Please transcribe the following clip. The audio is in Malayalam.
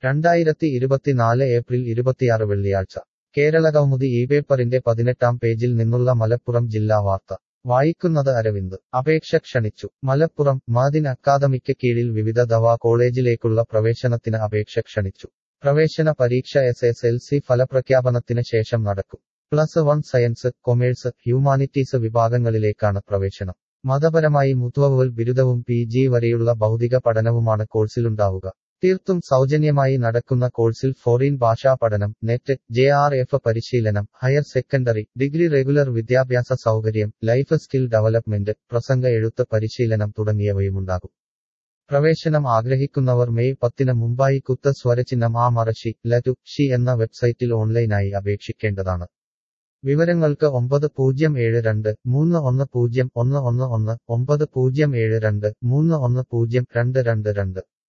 2024 ഏപ്രിൽ 26 വെള്ളിയാഴ്ച കേരളകൗമുദി ഇപേപ്പറിന്റെ 18-ാം പേജിൽ നിന്നുള്ള മലപ്പുറം ജില്ലാ വാർത്ത വായിക്കുന്നത് അരവിന്ദ്. അപേക്ഷ ക്ഷണിച്ചു. മലപ്പുറം മഅദിൻ അക്കാദമിക്ക് കീഴിൽ വിവിധ ദവാ കോളേജിലേക്കുള്ള പ്രവേശനത്തിന് അപേക്ഷ ക്ഷണിച്ചു. പ്രവേശന പരീക്ഷ SSLC ഫലപ്രഖ്യാപനത്തിന് ശേഷം നടക്കും. +1 സയൻസ്, കൊമേഴ്സ്, ഹ്യൂമാനിറ്റീസ് വിഭാഗങ്ങളിലേക്കാണ് പ്രവേശനം. മതപരമായി മുത്വവ്വൽ ബിരുദവും PG വരെയുള്ള ഭൗതിക പഠനവുമാണ് കോഴ്സിലുണ്ടാവുക. തീർത്തും സൗജന്യമായി നടക്കുന്ന കോഴ്സിൽ ഫോറിൻ ഭാഷാ പഠനം, നെറ്റ്, JRF പരിശീലനം, ഹയർ സെക്കൻഡറി, ഡിഗ്രി റെഗുലർ വിദ്യാഭ്യാസ സൗകര്യം, ലൈഫ് സ്കിൽ ഡെവലപ്മെന്റ്, പ്രസംഗ എഴുത്ത് പരിശീലനം തുടങ്ങിയവയുമുണ്ടാകും. പ്രവേശനം ആഗ്രഹിക്കുന്നവർ മെയ് 10-ന് മുമ്പായി സ്വരചിഹ്നം *ഷി എന്ന വെബ്സൈറ്റിൽ ഓൺലൈനായി അപേക്ഷിക്കേണ്ടതാണ്. വിവരങ്ങൾക്ക് 9072310111 9072310222